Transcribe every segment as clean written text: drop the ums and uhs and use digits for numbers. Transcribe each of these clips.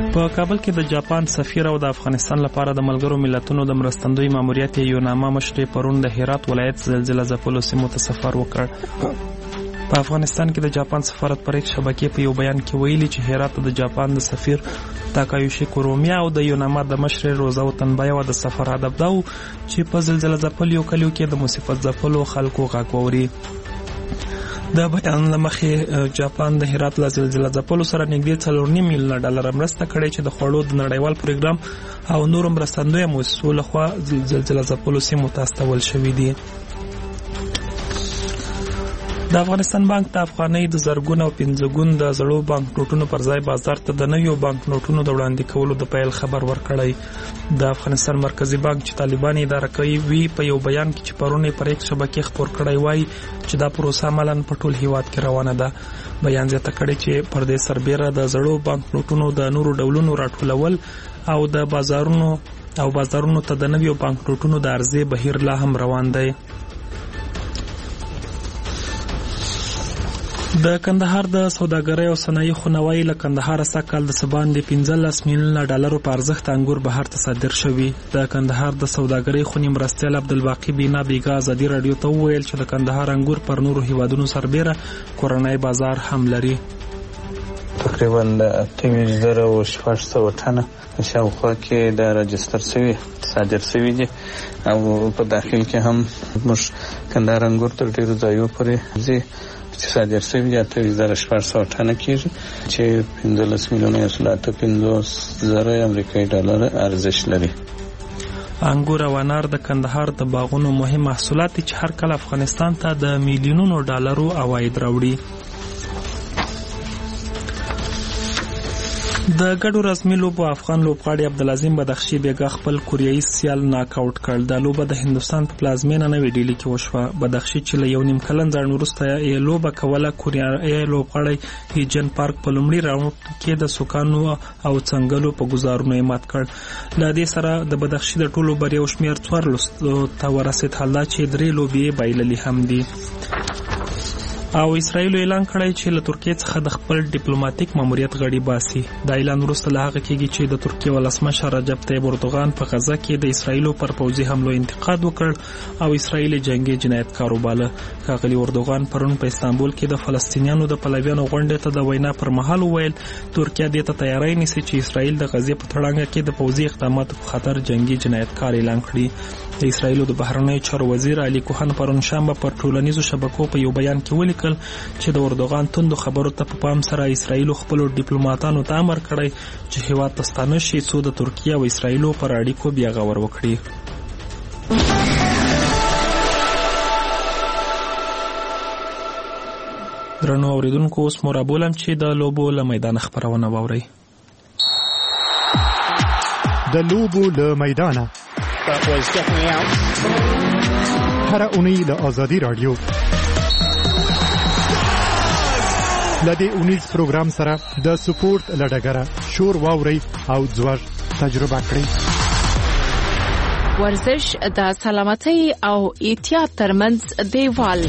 په کابل کې د جاپان سفیر او د افغانستان لپاره د ملګرو ملتونو د مرستندوی ماموریت یوناما مشر پرون د هرات ولایت زلزله ځپلو سیمو ته سفر وکړ. په افغانستان کې د جاپان سفارت پر یک شبکې په یو بیان کې ویلي چې هرات د جاپان د سفیر تاکایوشي کورومیا او د یوناما د مشر روزا وطنبایو د سفر هدف دا و چې په زلزله ځپلو کلیو کې د مصیبت ځپلو خلکو غږ واوري. د بیان له مخې جاپان د هرات له زلزله ځپلو سره نږدې 4.5 میلیون ډالر مرسته کړې چې د خوړو د نړیوال پروګرام او نورو مرستندویو مؤسسو لخوا زلزله ځپلو سیمو ته استول شوي دي. د افغانستان بانک د افغانۍ د زرګون او 15 ګون د زړو بانک نوټونو پر ځای بازار ته د نویو بانک نوټونو د وړاندې کولو د پیل خبر ورکړی. د افغانستان مرکزی بانک چې طالبان اداره کوي په یو بیان کې چې پرونه پر یک شبکې خبر کړی وای چې دا پروسه عملاً په ټول هیواد کې روانه ده. بیان زیاته کړی چې پر دې سربېره د زړو بانک نوټونو د نورو ډولونو راټولول او د بازارونو ته د نویو بانک نوټونو د عرضې بهیر لا هم روان دی. د کندهار د سوداګرۍ او صنایع خونوي له کندهار څخه کال د سباندې 15 میلیون ډالر په ارزښت انګور بهر ته صادر شوي. د کندهار د سوداګرۍ خونې مرستیال عبدالباقی بینا بیګا ازادي رادیو ته وویل چې د کندهار انګور پر نورو هیوادونو سربېره کورنۍ بازار هم لري. تقریبا 28,600 ټنه شاوخوا کې د راجستر شوی صادر شوی دي او په داخل کې هم موږ کندهار انګور تر ډیرو ځایو پورې ځي چې صادر شوی دي 28,600 ټنه کېږي چې 15 میلیونه 50,000 امریکایي ډالر ارزښت لري. انګور او انار د کندهار د باغونو مهم محصولات چې هر کله افغانستان ته د میلیونونو ډالرو عواید راوړي. د ګډو رسمي لوبو افغان لوبغاړي عبدالعظیم بدخشي بیګا خپل کوریایي سیال ناک آوټ کړ. د لوبه د هندستان په پلازمینه نوې ډیلي کې وشوه. بدخشي چې له یو نیم کلن ځان وروسته یې لوبه کوله کوریایي لوبغاړی هیجن پارک په لومړي راوند کې د سوکانو او څنګلو په گزارونو یې مات کړ. له دې سره د بدخشي د ټولو بریاو شمېر 14 ته ورسېد، حال دا چې 3 لوبې بایللې هم دي. او اسرائیل اعلان کړی چې له ترکیه څخه د خپل ډیپلوماټیک ماموریت غړي باسي. دا اعلان وروسته له هغه کېږي چې د ترکیه ولسمشر رجب طیب اردوغان په غزه کې د اسرائیل پر پوځي حملو انتقاد وکړ او اسرائیل جنگي جنایتکار وباله. ښاغلي اردوغان پرون په استانبول کې د فلسطینیانو د پلویانو غونډې ته د وینا پر مهال وویل ترکیه دې ته تیاری نیسي چې اسرائیل د غزې په تړانګه کې د پوځي اقداماتو په خاطر جنگي جنایتکار اعلان کړي. د اسرائیل د بهرنیو چارو وزیر علي کوهن پرون شنبه پر ټولنیزو شبکو په یو بیان کې ولیکل چې د اردوغان توندو خبرو ته په پام سره اسرائیل خپل ډیپلوماټانو ته امر کړی چې هیواد ته ستانه شي څو د ترکیه او اسرائیل پر اړیکو بیا غور وکړي. درنو اوریدونکو اوس مو رابولم چې د لوبو له میدان خبرونه واورئ. د لوبو له میدانه هر اونۍ له آزادی رادیو لدې اونیز پروګرام سره د سپورت لډګره شور واوري او ځوړ تجربه کړئ. ورزش د سلامتۍ او احتیاط ترمنځ دیوال.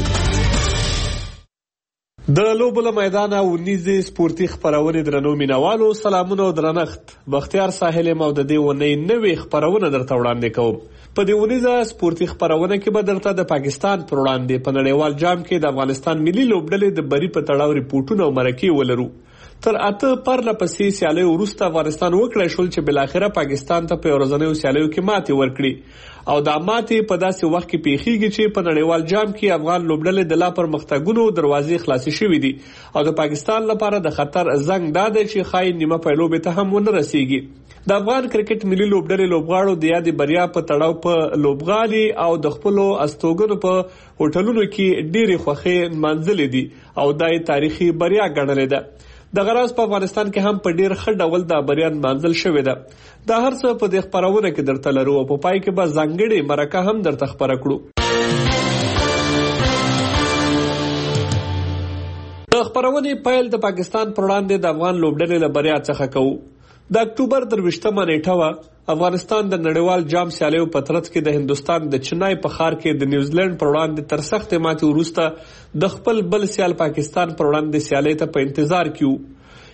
د لوبو له میدانه ونیزې سپورتي خبرونه درنو مینوالو سلامونه او درنښت. بختیار ساحل مو د دې ونې نوې خبرونه درته وړاندې کوم. په دې ونیزه سپورتي خبرونه کې به درته د پاکستان پر وړاندې په نړیوال جام کې د افغانستان ملي لوبډلې د بری په تړاو ریپورتونه او مرکې ولرو. تر 8 پرله پسې سیالیو وروسته افغانستان وکړای شول چې بلاخره پاکستان ته په ورځنیو سیالیو کې ماتې ورکړي او دا ماتې په داسې وخت کې پیښیږي چې په نړیوال جام کې افغان لوبډلې د لا پرمختګونو دروازې خلاصې شوې دي او د پاکستان لپاره د خطر زنګ دا دی چې خاين نیمه پیلوبې ته هم ونه رسیږي. د افغان کرکټ ملي لوبډلې لوبغاړو د یادې بریا په تړاو په لوبغالي او د خپلو استوګنو په هوټلونو کې ډېرې خوښۍ منځلې دي او دای تاریخي بریا ګڼلې ده. د غراس په افغانستان کې هم په ډیر ښه ډول د بریان منزل شوې ده. دا هر څه په دې خبرونه کې درته لرو او په پای کې به ځانګړي مرکه هم درته خبره کړو. د خبرونې پیل د پاکستان پر وړاندې د افغان لوبډلې له بریا څخه کوو. د اکتوبر 23 نیټه افغانستان د نړیوال جام سیالیو په ترڅ کې د هندستان د چنای په ښار کې د نیوزیلند پر وړاندې تر سختې ماتې وروسته د خپل بل سیال پاکستان پر وړاندې سیالۍ ته په انتظار کې وو.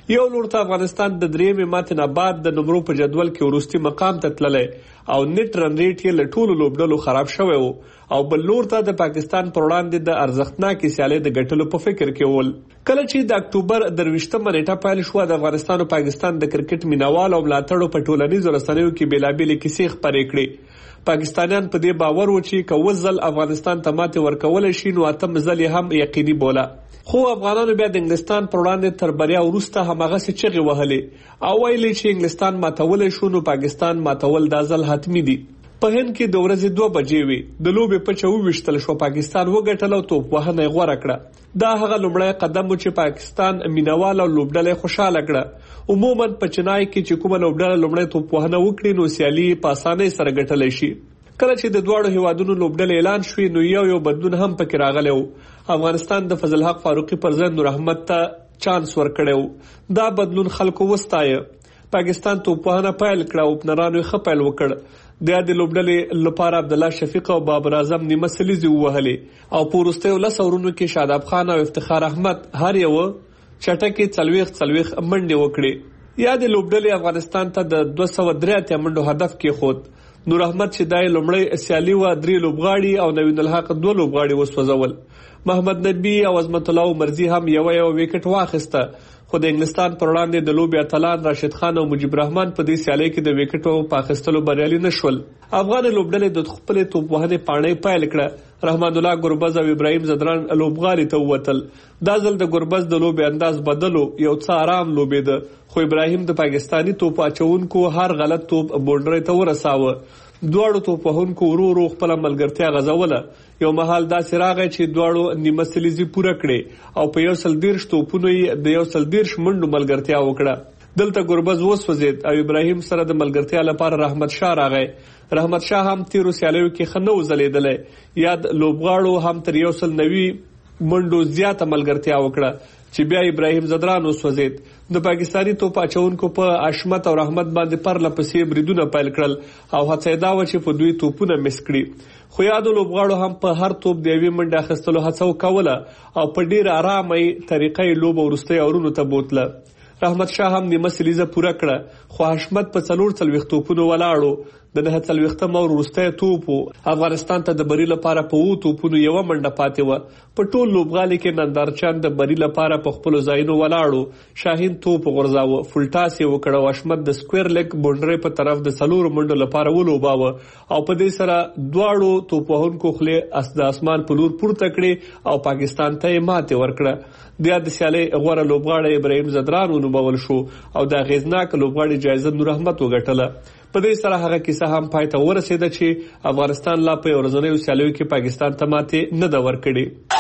یو لور ته افغانستان د درېیمې ماتې نه بعد د نمرو په جدول کې وروستي مقام ته تللی او نیټ رن ریټ یې له ټولو لوبډلو خراب شوی و او بل لور ته د پاکستان پر وړاندې د ارزښتناکې سیالۍ د ګټلو په فکر کې ول. کله چې د اکتوبر 23مه نیټه پیل شوه د افغانستان او پاکستان د کرکټ مینوالو او ملاتړو په ټولنیزو رسنیو کې بېلابېلې کیسې خپرې کړې. پاکستانیان په دې باور و چې که اوس ځل افغانستان ته ماتې ورکولی شي نو اتم ځل یې هم یقیني بوله. خو افغانانو بیا د انګلستان پر وړاندې تر بریا وروسته هماغسې چغې وهلې او ویلې چې انګلستان ماتولی شو نو پاکستان ماتول دا ځل حتمي دي. په هند کې د ورځې 2 بجې وي د لوبې پچه وویشتل شو. پاکستان وګټل او توپ وهنه یې غوره کړه. دا هغه لومړی قدم و چې پاکستان مینوال او لوبډله خوشاله کړه. عموما په چنای کې چې کومه لوبډله لومړی توپ وهنه وکړي نو سیالي په اسانۍ سره ګټلی شي. کله چې د دواړو هیوادونو لوبډلې اعلان شوې نو یو بدلون هم پکې راغلی و. افغانستان د فضل حق فاروقي پر ځای نور احمد ته چانس ورکړی و. دا بدلون خلکو وستایه. پاکستان توپ وهنه پیل کړه او اوپنرانو یې ښه پیل وکړ. د یادې لوبډلې لپاره عبدالله شفیق او بابر اعظم نیمه سلیزې ووهلې او په وروستیو 10 اورونو کې شاداب خان او افتخار احمد هر یو چټکې 40 منډې وکړې. یادې لوبډلې افغانستان ته د 283 منډو هدف کېښود. نور احمد چې دای لومړی سیالي و 3 لوبغاړي او نوین الحق 2 لوبغاړي وسوځول. محمد نبی او عظمت الله مرزي هم یو وکټ واخیسته. خو د انګلستان پر وړاندې د لوبې اتلان راشد خان او مجيب رحمان په دې سیالۍ کې د وکټو په اخیستلو بریالي نشول. افغان لوبډلې د خپل توپ وهنې پاڼې پیل کړه. رحمان الله ګربز او ابراهیم زدران لوبغاړي ته ووتل. دا ځل د ګربز د لوبې انداز بدلو یو څه آرام لوبېده. خو ابراهیم د پاکستانی توپ اچونکو هر غلط توپ بونډرۍ ته ورساوه. دواړو توپ وهونکو ورو خپل ملګرتیا غځوله. یو مهال داسې راغی چې دواړو نیمه سلیزي پوره کړې او په 130 توپونو یې د 130 منډو ملګرتیا وکړه. دلته ګربز وسوځید او ابراهیم سره د ملګرتیا لپاره رحمت شاه راغی. رحمت شاه هم تیرو سیالیو کې ښه نه و ځلېدلی. یاد لوبغاړو هم تر 190 منډو زیاته ملګرتیا وکړه چې بیا ابراهیم زدران وسوځید. د پاکستانی توپ اچونکو په اشمت او رحمت باندې پرله پسې بریدونه پیل کړل او هڅه یې دا وه چې په دوی توپونه مس کړي. خو یادو لوبغاړو هم په هر توپ د یوې منډې اخیستلو هڅه وکوله او په ډېره ارامه طریقه لوبه وروستۍ اورونو ته بوتله. رحمت شاه هم نیمه سلیزه پوره کړه خو حشمت په 44 توپونو ولاړو. د 49 اور وروستی توپ افغانستان ته د بری لپاره په 2 توپونو یو منډه پاتې و. په ټول لوبغالي کې نندارچان د بری لپاره په خپل ځایونو ولاړو. شاهین توپ غورځاوه، فولټاس یې وکړ او حشمت د سکوير لیګ بونډرۍ په طرف د 4 منډو لپاره ولوباوه او په دې سره دواړو توپ وهونکو خولې د اسمان په لور پورته کړې او پاکستان ته یې ماتې ورکړه. د سیالۍ غوره لوبغاړی ابراهیم زدران ونومول شو او د اغیزناک لوبغاړي جایزه نور احمد وګټله. په دې سره هغه کیسه هم پای ته ورسېده چې افغانستان لا په ورځنیو سیالیو کې پاکستان ته ماتې نه ده ورکړې.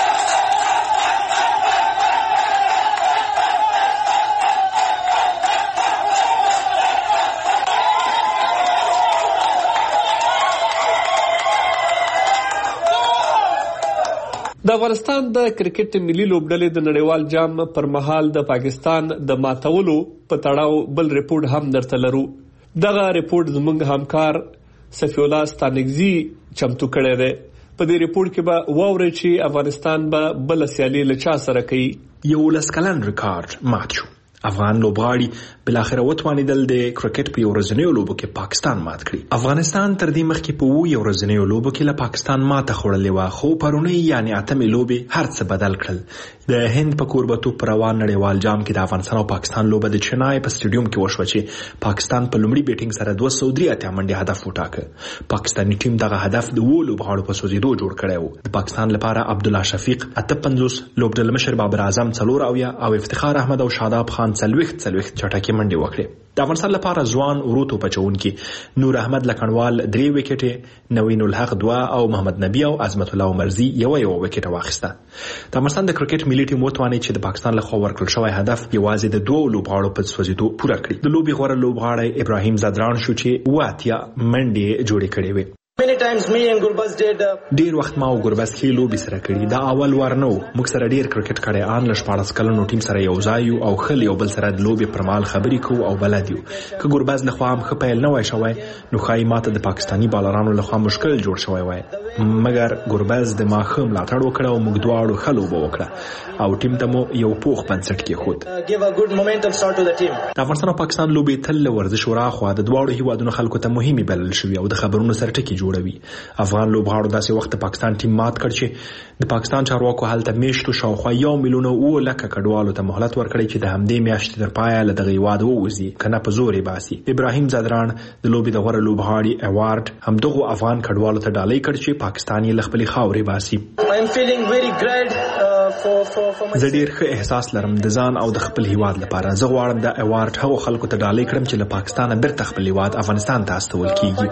د افغانستان د کرکټ ملي لوبډلې د نړیوال جام پر مهال د پاکستان د ماتولو په تړاو بل ریپورت هم درته لرو. دغه ریپورت زموږ همکار صفی الله ستانکزي چمتو کړی دی. په دې ریپورت کې به واورئ چې افغانستان به بل سیالي له چا سره کوي. 11 کلن ریکارډ مات شو. افغان لوبغاړي بلاخره وتوانیدل د کرکټ په ورځنیو لوبو کې پاکستان مات کړي. افغانستان تر دې مخکې په ورځنیو لوبو کې له پاکستان ماته خوړلې و، خو پرونی یعنی اتمې لوبې هر څه بدل کړل. د هند په کوربتوب پر روان نړیوال جام کې د افغانستان او پاکستان لوبه د چنای په سټیډیوم کې وشوه چې پاکستان په لومړي بیټینګ سره 283 منډې هدف وټاکه. پاکستاني ټیم دغه هدف د لوبغاړو په سوځېدو جوړ کړی و. د پاکستان لپاره عبدالله شفیق 58، لوبډله مشر بابر اعظم 4 او افتخار احمد او شاداب خان 40 چټکې منډې وکړې. د افغانستان لپاره ځوان وروتو پچونکي نور احمد لکنوال 3 وکټې، نوین الحق 2 او محمد نبی او عظمت الله مرزي یو وکټ واخیسته. د افغانستان د کرکټ ملي ټیم وتوانید چې د پاکستان له خوا ورکړل شوی هدف یوازې د 2 لوبغاړو په سوځېدو پوره کړي. د لوبې غوره لوبغاړی ابراهیم زدران شو چې 80 منډې جوړې کړې وې. ډیر وخت ما او ګربز کې لوبي سره کړي. دا اول وار نه و. موږ سره ډیر کرکټ کړي ان ل 14 کلنو ټیم سره یو ځای او خل یو بل سره د لوبي پر مال خبرې کوو او بلد یو. که ګربز له خوا هم خپل نه وای شوی نو خای ماته د پاکستانی بالرانو له خوا مشکل جوړ شوی وای. مګر ګربز د ما خم لا تړ وکړه او موږ دواړو خلو وکړه او ټیم ته مو یو پوخ بنسټ کې خود. د افغانستان او پاکستان لوبي تل ورزش وراخوا د دواړو هیوادونو خلکو ته مهمه بلل شوی او د خبرونو سره ټکی جوړوي. افغان لوبغاړو داسې وخت پاکستان ټیم مات کړ چې د پاکستان چارواکو هلته میشتو شاوخوا 1 میلیون او لکه کډوالو ته مهلت ورکړي چې د همدې میاشتې تر پایه له دغه هیواد ووځي کنه په زورې باسي. ابراهیم زادران د لوبي د غوړه لوبغاړي ایوارډ هم دغه افغان کډوالو ته ډالۍ کړ چې پاکستان یې خپل خاورې باسي. زه ډیر ښه احساس لرم د ځان او د خپل هیواد لپاره. زه غواړم د ایوارډ هغو خلکو ته ډالۍ کړم چې له پاکستان بیرته خپل هیواد افغانستان ته استول کیږي.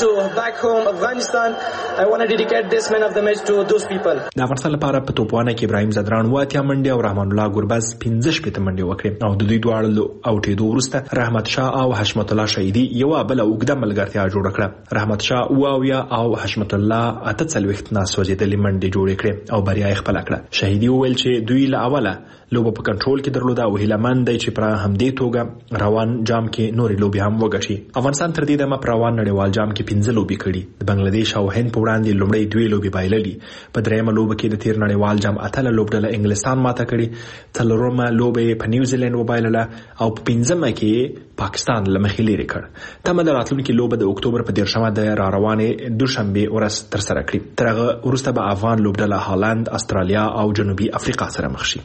د افغانستان لپاره په توپوانه کې ابراهیم زادران 8 منډي او رحمان الله ګربز 15 منډي وکړي او د دوی دواړو اوټېدو وروسته رحمت شاه او حشمت الله شهیدی یو بل اوږده ملګرتیا جوړ کړه. رحمت شاه او حشمت الله 48 ناسوځېدلې منډي جوړ کړې او بریا یې خپل کړه. شهیدی وویل چې دوی له اوله لوبه په کنټرول کې درلوده او هیلمن دی چې پر همدې توګه روان جام کې نورې لوبي هم وګټي. افغانستان تر دې دمه پر روان نړیوال جام کې 15 لوبي کړي. د بنگلاديش او هند په وړاندې لومړی 2 لوبي بایللي. په درېمه لوبه کې د تیر نړیوال جام اتله لوبډله انګلستان ماته کړي. څلورمه لوبه په نیوزیلند وبایلله او په 15مه کې پاکستان لمخې لري کړ. تمه د راتلونکي لوبه د اکتوبر په 13مه د روانه دوشنبه ورځ تر سره کړي. ترغه وروسته به افغان لوبډله هالند، استرالیا او جنوبي افریقا سره مخ شي.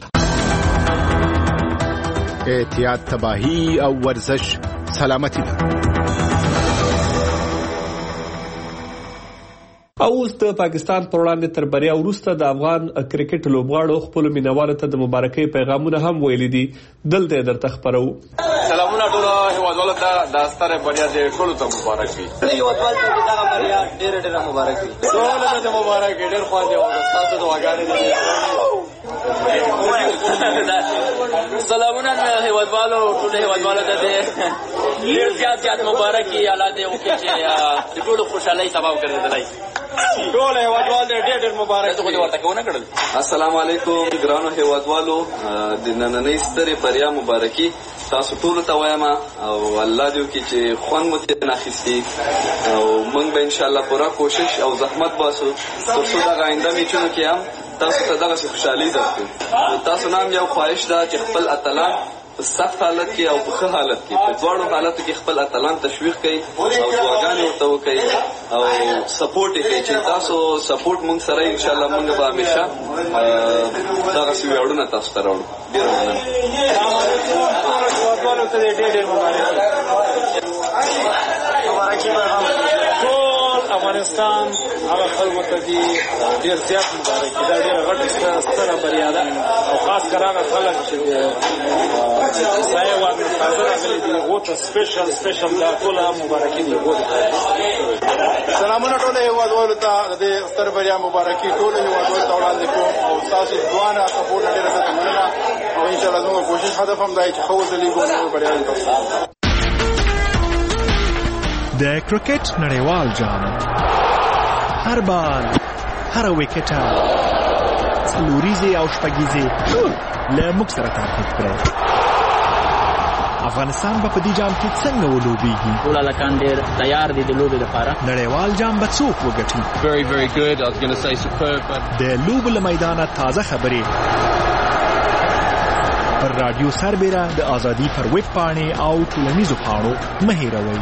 احتیاط، تباہی او ورزش سلامتی ده. اوس د پاکستان پر وړاندې تر بریا وروسته د افغان کرکټ لوبغاړو خپل مینوالو ته د مبارکۍ پیغامونه هم ویلي دي. دلته درته خبرو. سلامونه ټول هیوادوالو ته د ستره بریا د ټولو ته مبارک وي. هیوادوالو ته د بریا ډېر مبارک وي. ټول ته مبارک ډېر خواږه او تاسو ته وګړي دي. سلامونه هیوادوالو ټول هیوادوالو ته ډېر زیات مبارک وي. الله دې وکړي چې ټول خوشحالي سبب ګرځي. ټول هیوادوالو ډېر مبارک ته ورته کوونه کړل. السلام علیکم ګرانو هیوادوالو، د نننۍ سترې بریا مبارکي تاسو ټول ته وایم او الله دې وکړي چې خوند مو ترې اخیستي او موږ به انشاءالله پوره کوشش او زحمت باسو تر څو دغه آینده میچونو کې هم تاسو ته دغسې خوشحالي درکړو. تاسو نه هم یو خواهش ده چې خپل اتلان په سخت حالت کې او په ښه حالت کې په دواړو حالاتو کې خپل اتلان تشویق کړئ او دعاګانې ورته وکړئ او سپورټ یې کړئ. چې تاسو سپورټ موږ سره انشاءالله موږ به همیشه دغسې ویاړونه تاسو ته راوړو. ډېره مننه. افغانستان هغه خلکو ته دي ډېر زیات مبارک دي. دا ډېره غټه ستره بریا ده او خاص کر هغه خلک چې ځای واګ تازه راغلي دي هغو ته سپیشل دا ټوله مبارکي دي. سلامونه ټول هیوادوالو ته د دې ستر بریا مبارکي ټول هیوادوالو ته وړاندې کوم او تاسو ځوانه سپورټ ډېره زیاته مننه او انشاءالله زموږ کوشش هدف هم دی چې ښه وځلیږو نو بریا تاسو. د کرکټ نړیوال جام هر بال هر وکټه څلوریزه او شپږیزه له موږ سره تعقیب کړئ. افغانستان په دې جام کې څنګه ولوبېږي؟ ټول لکان ډېر تیار دي د لوبې لپاره. نړیوال جام به څوک وګټي؟ Very good. I was going to say superb. د لوبو له میدانه تازه خبرې پر رادیو سربېره د ازادي پر ویب پاڼې او ټولنیزو پاڼو مه هېروئ.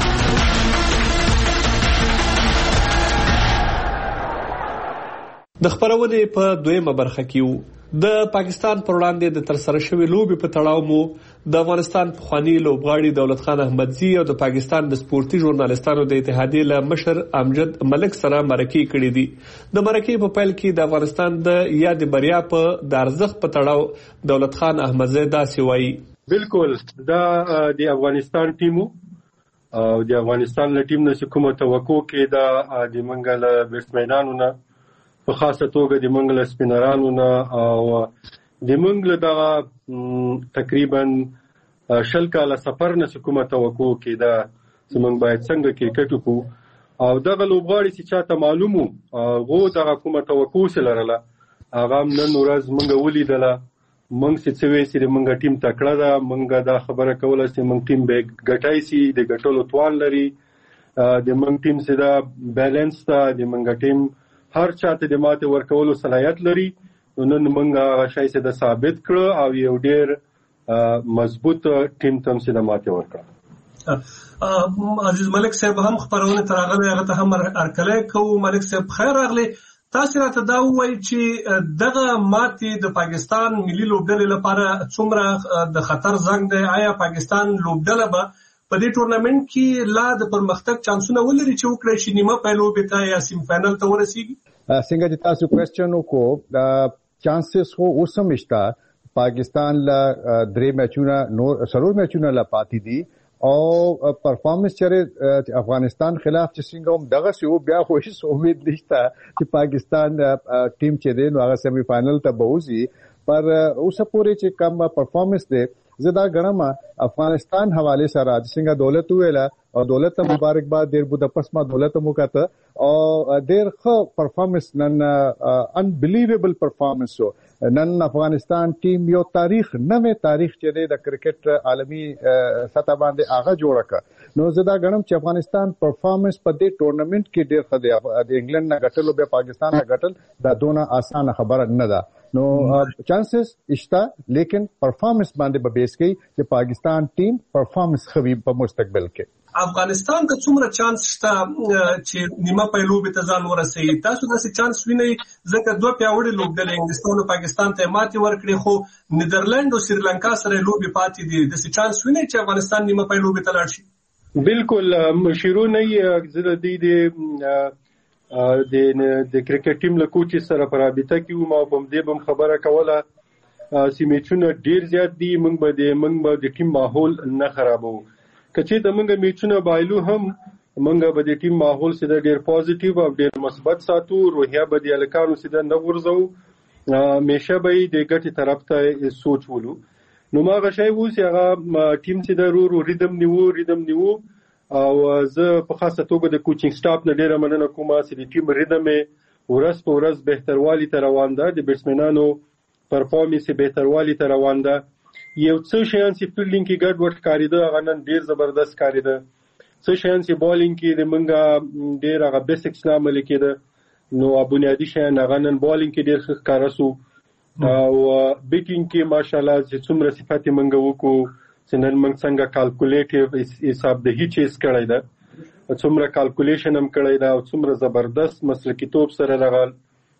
د خبرونې په دویمه برخه کې د پاکستان پر وړاندې د ترسره شوې لوبې په تړاو مو د افغانستان پخوانی لوبغاړي دولت خان احمدزي او د پاکستان د سپورتي ژورنالستانو د اتحادیې له مشر امجد ملک سره مرکې کړې دي. د مرکې په پیل کې د افغانستان د یاد بریا په د ارزښت په تړاو دولت خان احمدزي داسې وایي. بالکل دا د افغانستان ټیمو او د افغانستان له ټیم نه کومه توقع کې دا د منګل بیټسمنانو نه په خاصه توګه د منګل سپینرانو نه او د منګل دغه تقریبا 20 کاله سفر نه کومه توقع کې دا زمونږ باید څنګه کرکټ وکړو او دغه لوبغاړي چې چاته معلومو غو دغه کومه توقع لرله هغه نن ورځ موږ ولیدله. موږ چې وې چې موږ ټیم تکړه ده، موږ دا خبره کوله چې موږ ټیم به ګټای شي، د ګټلو توان لري، د موږ ټیم چې دا بیلانس ده، د موږ ټیم هر چاته د ماته ورکولو صلاحیت لري. نن موږ هغه شای چې د ثابت کړ او یو ډیر مضبوط ټیم تم چې د ماته ورکړ. عزیز ملک صاحب هم خبرونه ترغله هغه ته هم ارکلای کو. ملک صاحب خیر راغلی. تاسو راته دا وایي چې دغه ماتې د پاکستان ملي لوبډلې لپاره څومره د خطر زنګ دی؟ آیا پاکستان لوبډله به په دې ټورنمنت کې لا د پرمختګ چانسونه ولري چې وکړي چې نیمه پای لوبې ته یا سیم فائنل ته ورسیږي؟ څنګه چې تاسو کوېسچن وکړو، چانسز خو اوس هم شته. پاکستان لا 3 میچونه نور سلور میچونه لا پاتې دي او پرفارمنس چره افغانستان خلاف چې څنګه هم دغه سی بیا خو هیڅ امید نشته چې پاکستان ټیم چې دی نو هغه سیمی فائنل ته بوزي. پر اوسه پورې چې کم پرفارمنس دی زدا غنما افغانستان حواله سره څنګه دولت ویلا او دولت ته مبارکباد ډیر بده پسما دولت مو کاته او ډیر خو پرفارمنس نن انبلیویبل پرفارمنس نن افغانستان ټیم یو تاریخ نوې تاریخ چې د کرکټ عالمي سطح باندې هغه جوړ کړ. نو زدا غنم چې افغانستان پرفارمنس په دې ټورنمنت کې ډیر ښه دی. د انګلند نه غټلو به پاکستان نه غټل دا دونه اسانه خبره نه ده. نو چانسز اشتا لیکن پرفارمنس باندې به بیس کوي چې پاکستان ټیم پرفارمنس خوي په مستقبل کې. افغانستان ته څومره چانس شته چې نیمه پای لوبې ته ځان ورسوي؟ تاسو داسې چانس وینئ؟ ځکه دوه پیاوړي لوبډلې انګلستان او پاکستان ته ماتې ورکړې، خو نیدرلند او سریلانکا سره لوبې پاتې دي. داسې چانس وینئ چې افغانستان نیمه پای لوبې ته لاړ شي؟ بالکل مشیرونه یې زړه دی د کرکټ ټیم له کوچ سره په رابطه کې ما په دې بم خبره کوله چې میچونه ډیر زیات دي. موږ به د ټیم ماحول نه خرابو. کچې د موږ میچونه بایلو هم موږ به د ټیم ماحول سره ډیر پوزټیو او ډیر مثبت ساتو. روحیه به د الکانو سره نه ورزو، همیشه به د ګټي طرف ته سوچ ولو. نو ما غشای وو چې هغه ټیم چې د رورو ریدم نیو او زه په خاصه توګه د کوچینګ سټاف نه ډیره مننه کوم چې د ټیم ریدم ورځ په ورځ بهتروالی ته روان ده، د بیټسمنانو پرفارمنس بهتروالی ته روان ده. یو څه شیان چې فیلډینګ کې ګډ وډ کاریده هغه نن ډیر زبردست کاریده. څه شیان چې بالینګ کې د منګه ډیر هغه بیسیکس عمل کېده نو بنیادی شیان هغه نن بالینګ کې ډیر ښه کارسو او بیټینګ کې ماشاءالله چې څومره صفات منګه وکړو چې نن موږ څنګه کالکولیټیو حساب د هیڅ چیز کړی ده، څومره کالکولیشن هم کړی ده او څومره زبردست مسلکی توپ سره راغل.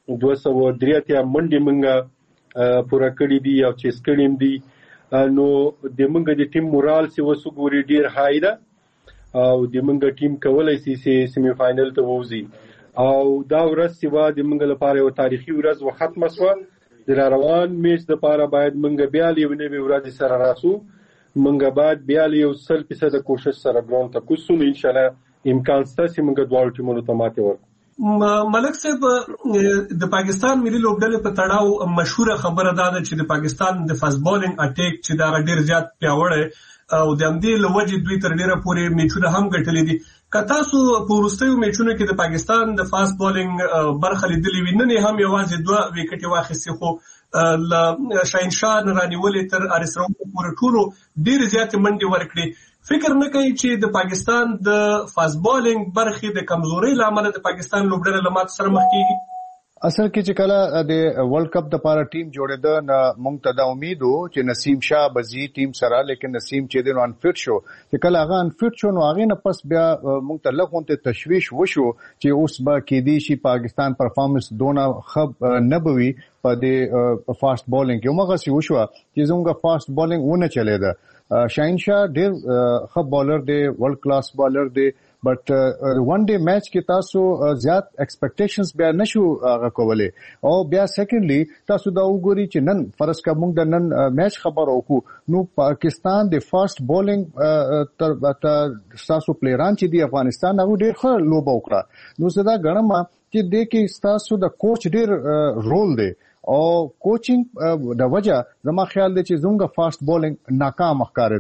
283 منډې موږ پوره کړې دي او چیز کړې دي. نو د موږ د ټیم مورال سی وسو ګوري ډیر هاي ده او د موږ ټیم کولای شي چې سیمی فائنل ته ووزي. او دا ورځ سیوا د موږ لپاره یو تاریخي ورځ و ختمه شوه. د روان میچ لپاره باید موږ بیا یو نوې ورځ سره راسو. منګه بعد بیا یو 100% کوشش سره ګراوند ته کوسو. ان شاء الله امکان شته چې موږ دوه ټیمونو ته ماته ورکړو. ملک صاحب د پاکستان ملي لوبډلې په تړاو مشهوره خبره ده چې د پاکستان د فاست بالینګ اٹیک چې دا ډیر زیات پیاوړی او د همدې لوجې دوی تر ډیره پورې میچونه هم ګټلې دي. که تاسو په وروستیو میچونو کې د پاکستان د فاست بالینګ برخه لیدلې وي، نن هم یوازې 2 وکټې واخیستې، خو له شاهینشاه رانیولې تر ارس راو پورې ټولو ډیر زیات منډې ورکړي. فکر نه کوي چې د پاکستان د فاست بالینګ برخې د کمزوري لامل د پاکستان لوبډله له مات سره مخ کیږي؟ اصل کې چې کله د ورلد کپ د لپاره ټیم جوړېده نه مونږ ته دا امید وو چې نسیم شاه بزی ټیم سره، لیکن نسیم چې د انفټ شو چې کله هغه انفټ شو نو هغه نه پس بیا مونږ ته لغونته تشویش وشو چې اوس به کې دي شي پاکستان پرفارمنس دونه خب نه بوي په د فاست بالینګ کې. موږ سی وشو چې زموږ فاست بالینګ ونه چلے ده. شاهینشاه ډېر ښه بالر دی، ورلد کلاس بالر دی، بٹ ون ډے میچ کې تاسو زیات ایکسپیکټیشنز بیا نشو غوولې. او بیا سیکنډلی تاسو دا وګورئ چې نن فرض کا موږ د نن میچ خبر وکړو نو پاکستان د فاست بالینګ تر تاسو پلیران چې دی افغانستان هغه ډېر ښه لوبه وکړه. نو زدا غنم چې د کې تاسو د کوچ ډېر رول دی او کوچینګ د وجہ زما خیال دی چې زموږ فاست بالینګ ناکام ښکارېده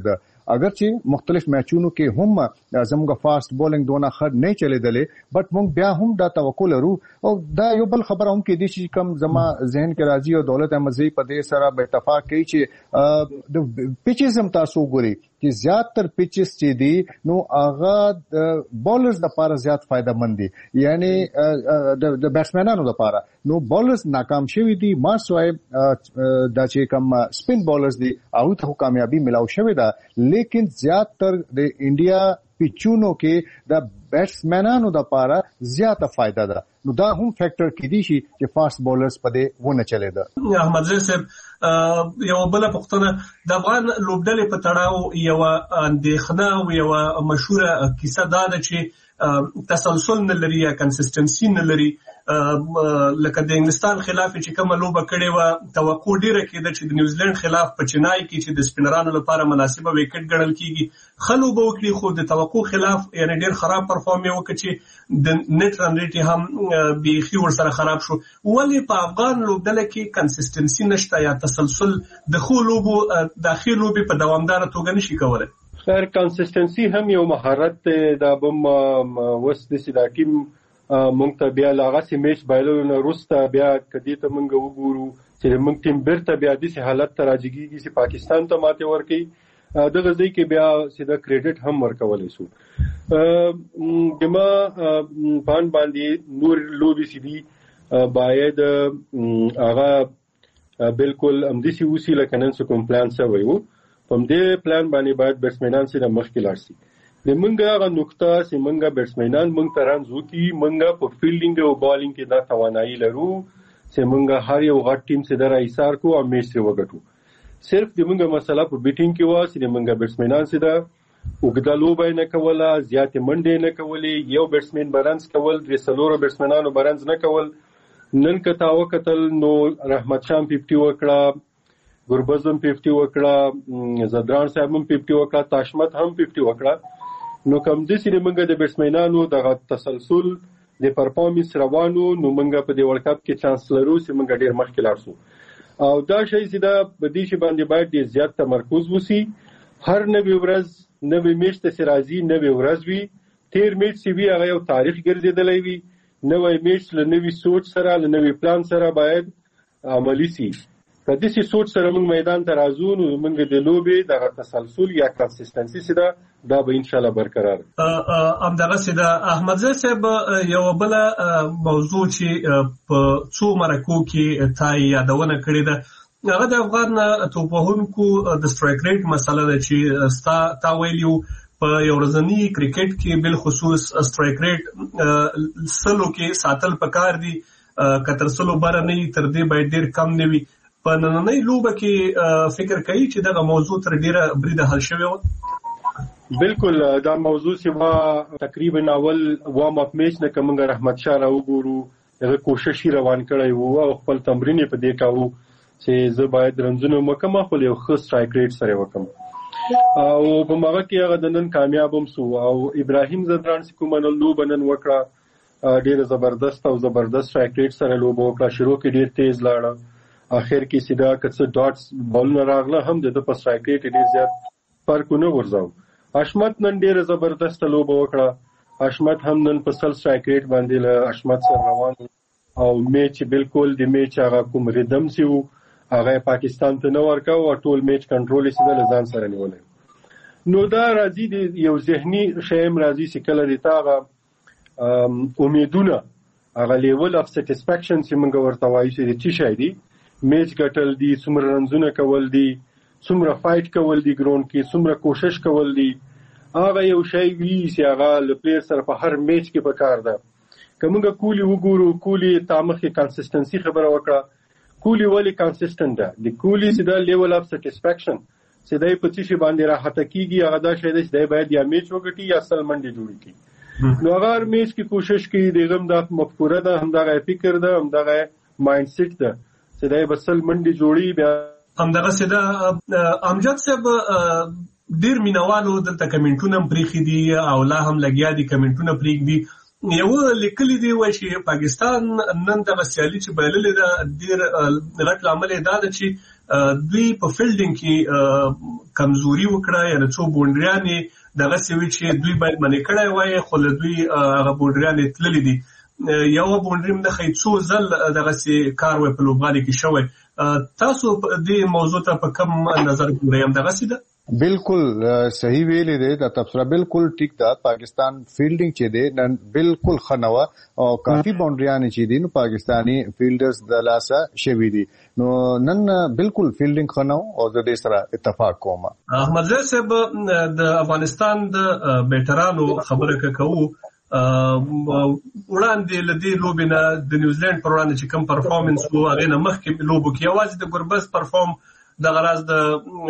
اگر چې مختلف میچونو کې هم زموږ فاست بولینګ دونه ښه نه چلیدلې بټ موږ بیا هم دا توقع لرو او دا یو بل خبره هم کې دي چې کم زما ذهن کې راځي او دولت احمدزي په دې سره به اتفاق کوي چې د پیچز هم تاسو ګوري چې زیاتره پیچز چې دي نو هغه بولرز لپاره زیات فائدہ مند دي یعنی د بیټسمنانو لپاره نو بولرز ناکام شوي دي ما سوای دا چې کم سپین بولرز دي او ته کامیابی ملاو شوی دا لیکن زیاتره د انډیا پیچونو کې د بیټسمنانو لپاره زیاته فائدہ ده نو دا هم فیکٹر کې دي چې فاست بولرز په دې ونه چلے ده احمدزي صاحب یو بل پختنه د افغان لوبډلې په تړاو یو اندېښنه او یو مشهوره کیسه دا ده چې تسلسل نه لري یا کنسستنسي نه لري لکه د انګلستان خلاف چې کومه لوبه کړې و توقع ډیره کېده چې د نیوزیلند خلاف په چنای کې چې د سپینرانو لپاره مناسبه وکټ ګڼل کیږي خلوبه وکړي خو د توقع خلاف یعنی ډیر خراب پرفارم وکړي چې د نت رن ریټ هم بيخي ور سره خراب شو ولی په افغان لوبډله کې کنسستنسي نشته یا تسلسل د خو لوبو داخلي لوبي په دوامدار توګه نشي کولای خیر کنسستنسي هم یو مهارت دا بم وست د سیدا ټیم مونږ ته بیا لاغه سي میچ بایلونه روسته بیا کدي ته مونږ وګورو چې مونږ ټیم بیرته بیا د سي حالت ته راځيږي چې پاکستان ته ماته ورکي د غزي کې بیا سیده کریډټ هم ورکولای شو دما پان باندې نور لوبي سي دي باید هغه بالکل امدسي وسی لکنن سو کوم پلان سره وایو په دې پلان باندې باید بیټسمنان سره مخکې لاړ شي د منګه هغه نقطه چې منګه بیټسمنان منګ ترانځو کې منګه په فیلډینګ او بالینګ کې دا توانایي لرو چې منګه هر یو غټ ټیم سره درایسار کو او میچ سره وګټو صرف د منګه مسله په بیټینګ کې و چې منګه بیټسمنان سره وګدا لوبه نه کوله زیات منډه نه کولې یو بیټسمن برنس کول د سلورو بیټسمنانو برنس نه کول نن کتاو قتل نو رحمت شام 50 وکړه ګربزم 50 وکړه زدران صاحب هم 50 وکړه تاشمت هم 50 وکړه نو کوم د سری منګه د بیټسمنانو د تسلسل د پرفارمنس روانو نو منګه په د ورلد کپ کې چانس لرو چې منګه ډیر مخکې لاړ شو او دا شی چې دا بدی شي باندې باید ډیر زیات تمرکز وسی هر نوې ورځ نوې میچ ته راځي نوې ورځ وي تیر میچ سی وی هغه یو تاریخ ګرځیدلی وي نوې میچ له نوې سوچ سره له نوې پلان سره باید عملی شي په دې سوچ سره موږ میدان ته راځو نو موږ د لوبې د تسلسل یا کنسستنسي سره دا به ان شاء الله برقرار امدغه سیده احمدزي صاحب یو بل موضوع چې په څو مرکو کې تای یادونه کړې ده هغه د افغان توپوهونکو د سټرایک ریټ مسله ده چې تا ویلیو په یو ورځنی کرکټ کې بل خصوص سټرایک ریټ سلو کې ساتل پکار دي کتر سلو بار نه تر دې باید ډیر کم نه وي په نننۍ لوبه کې فکر کوي چې دغه موضوع تر ډیره بریده حل شوی و بالکل دا موضوع چې تقریبا اول وارم اپ میچ نه کومه رحمت شاه راو ګورو هغه کوشش روان کړی وو او خپل تمرین په دې کاوه چې زه باید رنزونه مکمه خو یو ښه سټرایک ریټ سره وکم او په ماغه کې هغه د نن کامیاب هم سو او ابراهیم زدران کومه لوبه نن وکړه ډیر زبردست او زبردست سټرایک ریټ سره لوبه وکړه شروع کې ډیر تیز لاړه اخر کې سیدا کڅ ډاټس بولونه راغله هم د په سټرایک ریټ ډیر زیات فرقونه ورځاو اشمت نن ډیر زبردست لوبه وکړه اشمت هم نن په سل سټرایک ریټ باندې له اشمت سره روان او میچ بالکل د میچ هغه کوم ریدم سی وو هغه پاکستان ته نو ورکاو او ټول میچ کنټرول یې سره لزان سره نیولې نو دا راځي د یو ذهني شیم راځي چې کله د تاغه امیدونه هغه لیول اف سټیسفیکشن چې موږ ورته وایو چې چی شي دي میچ ګټل دي څومره رنزونه کول دي څومره فایټ کول دي ګراوند کې څومره کوشش کول دي هغه یو شی وی چې هغه ل پلیئر سره په هر میچ کې پکار ده کومه کولی وګورو کولی تامخي کنسستنسي خبره وکړه کولی ولی کنسستنت ده د کولی چې دا لیول اف سټیسفیکشن چې دای په څه باندې راحت کیږي هغه دا شی دی چې باید یا میچ وګټي یا سل منډي جوړي کی نو هغه میچ کې کوشش کوي دغه د مفکوره ده هم دغه فکر ده هم دغه مایند سیټ ده چې دای بسل منډي جوړي بیا هم دغه سیده امجد صاحب ډیر مینوالو دلته کمنټونه پریخي دي او لا هم لګیا دي کمنټونه پریخ دي یو لیکلي دی وایي چې پاکستان نن دغه سیالي چې بایللې ده ډېر غټ لامل یې دا ده چې دوی په فیلډینګ کې کمزوري وکړه، یعنې څو بونډریانې دغسې وي چې دوی باید منې کړی وای، خو له دوی هغه بونډریانې تللي دي. یوه بونډري هم نښی څو ځل دغسې کار وای په لوبغالي کې شوی. تاسو دې موضوع ته په کم نظر ګورئ؟ همدغسې ده؟ بالکل صحیح ویلې دی، دا تبصره بالکل ټیک ده. پاکستان فیلډینګ چې دی نن بالکل ښه نه وه او کافي باونډریانې چې دي نو پاکستاني فیلډرز د لاسه شوي دي. نو نن بالکل فیلډینګ ښه نه و او زه دې سره اتفاق کوم. احمدزی صاحب، د افغانستان د بیټرانو خبره که کوو، وړاندې له دې لوبې نه د نیوزیلینډ پر وړاندې چې کوم پرفارمنس و هغې نه مخکې لوبو کې یوازې د ګربز پرفارم دغه راز د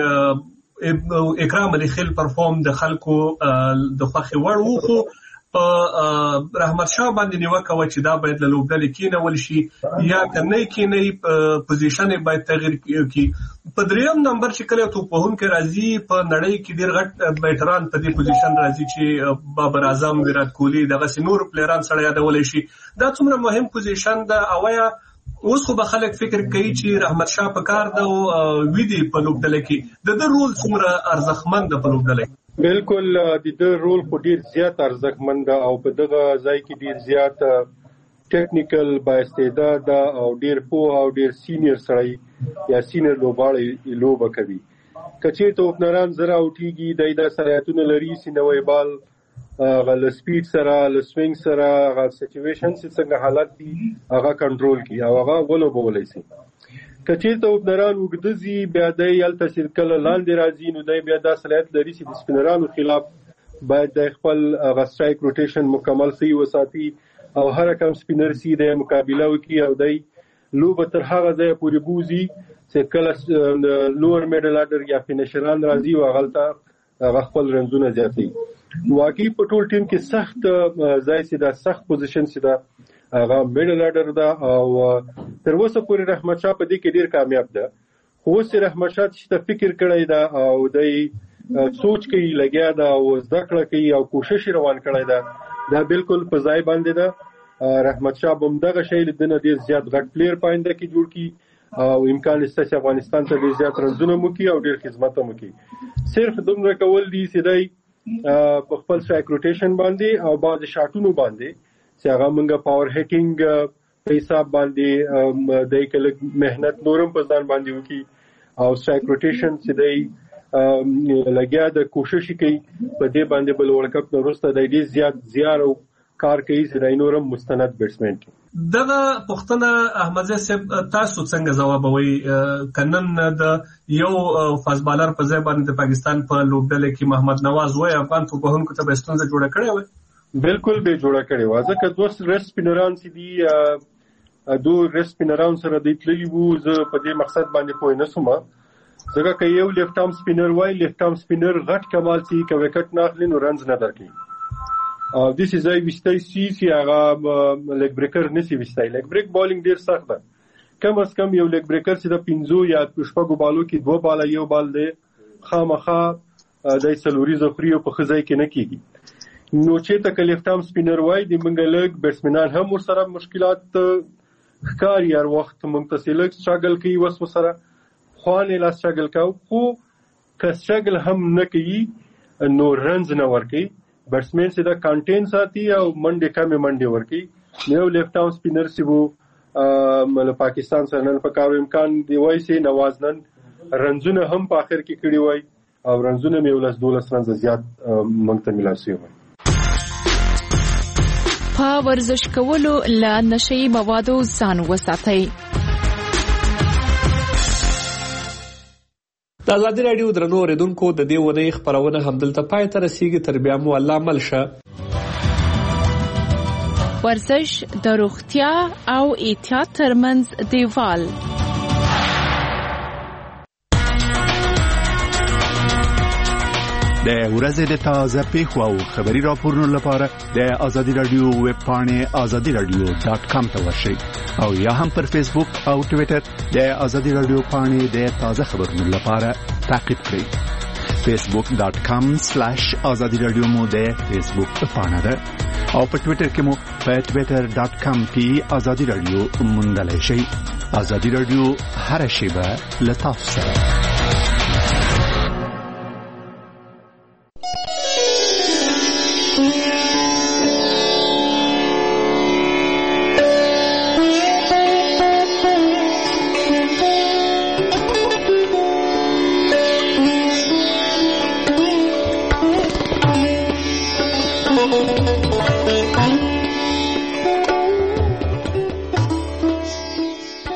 اکرام علي خیل پرفارم د خلکو د خوښې وړ و، خو په رحمت شاه باندې نیوکه وه چې دا باید له لوبډلې کېنول شي یا که نه کېنئ پوزیشن یې باید تغیر کړي. په درېیم نمبر چې کله یو توپوهونکی راځي په نړۍ کې ډېر غټ بیټران په دې پوزیشن راځي چې بابر اعظم، ویرات کوهلي، دغسې نور پلیران سره یادولی شي. دا څومره مهم پوزیشن ده او یا اوس خو به خلک فکر کوي چې رحمت شاه په کار ده او ویدي په لوبډله کې د ده رول څومره ارزښتمن ده په لوبډله کې؟ بالکل د ده رول خو ډیر زیات ارزښتمن ده او په دغه ځای کې ډیر زیات ټیکنیکل بااستعداد ده او ډیر پوه او ډیر سینیر سړی یا سینیر لوبغاړی لوبه کوي. که چېرته اوپنران زر اوټیږي دی دا سرعتونه لري، سینوی بال هغه له سپیډ سره له سوینګ سره هغه سچویشن چې څنګه حالت دي هغه کنټرول کړي او هغه ولوبولی شي. که چېرته اوپنران اوږده ځي بیا دی هلته چې کله لاندې راځي نو دی بیا دا صلاحیت لري چې د سپینرانو خلاف باید د خپل هغه سټرایک روټیشن مکمل صحیح وساتي او هر کم سپینر سي د مقابله وکړي او دی لوبه تر هغه ځایه پورې بوځي چې کله لوور میډل اډر یا فینیشران راځي او هغلته هغه خپل رنزونه زیاتوي. واقعي په ټول ټیم کې سخت ځای چې دا سخت پوزیشن چې دا هغه میډل اډر ده او تر اوسه پورې رحمت شاه په دې کې ډیر کامیاب ده. خو اوس رحمت شاه چې فکر کړی ده او دی سوچ کوي، لګیا ده او زده کړه کوي او کوشش روان کړی ده، دا بالکل په ځای باندې ده. رحمت شاه به همدغه شی له ده نه ډېر زیات غټ پلیر په آینده کې جوړ کړي او امکان شته چې افغانستان ته ډېر زیات رنزونه هم وکړي او ډېر خدمت هم وکړي. صرف دومره کول دي چې دی په خپل سټرایک روټیشن باندې او بعضې شاټونو باندې چې هغه موږ پاور هیټینګ په حساب باندې دی که لږ محنت نور هم په ځان باندې وکړي او سټرایک روټیشن چې دی لګیا د کوشش کوي په دې باندې بل ورلډ کپ نه وروسته دی ډېر زیات زیار او کار کوي چې دی نور هم مستند بیټسمین کړي. دغه پوښتنه احمدزی صاحب تاسو څنګه ځوابوئ؟ که نن د یو فاست بالر په ځای باندې د پاکستان په لوبډله کې محمد نواز وای، افغان توپوهونکو ته به ستونزه جوړه کړې وای؟ بالکل به جوړه کړې وه، ځکه دوه ریس سپینران چې دي دوه ریس سپینران سره دی تللي وو. زه په دې مقصد باندې پوه نه شوم، ځکه که یو لیفټ آرم سپینر وای، لیفټ آرم سپینر غټ کمال چې که وکټ نه اخلي نو رنز نه درکوي. داسې ځای ویستی سي چې هغه لیګ بریکر نشي ویستی. لیګ بریک بالینګ ډېر سخت ده، کم از کم یو لیګ بریکر چې د 5 یا 6 بالو کې 2 باله یو بال دی خامخا دی څلوریزه خوري او په ښه ځای کې نه کېږي. نو چېرته که لیفټ آرم سپینر وای د موږ لږ بیټسمینان هم ورسره مشکلات ښکاري، هر وخت موږ ته چې لږ سټرګل کوي وس ورسره خوانې لا سټرګل کوو، خو که سټرګل هم نه کوي نو رنز نه ورکوي. بیټسمین چې دا کانټین ساتي او منډې کمې منډې ورکوي. یو لیفټ آرم سپینر چې وو له پاکستان سره نن په کار امکان دی وای چې نواز نن رنزونه هم په آخر کې کړي وای او رنزونه مې 11-12 رنز زیات موږ ته میلاو شوي وای. په ورزش کولو له نشه‌یي موادو ځان وساتئ. د ازادي راډیو درنو اوریدونکو د دې ونې خبرونه همدلته پای ته رسیږي. تر بیا مو الله مل شه. ورزش د روغتیا او احتیاط ترمنځ دیوال. د ورځې د تازه پیښو او خبري راپورونو لپاره د ازادي راډیو ویب پاڼه azadiradio.com ته ورشئ او یا هم پر فیسبوک او ټوئیټر د ازادي راډیو پاڼه د تازه خبرونو لپاره تعقیب کړئ. facebook.com/azadiradio مو د فیسبوک پاڼه ده او په ټوئیټر کې مو په twitter.com/azadi radio موندلای شئ. ازادي رادیو هر شیبه لتاف سره.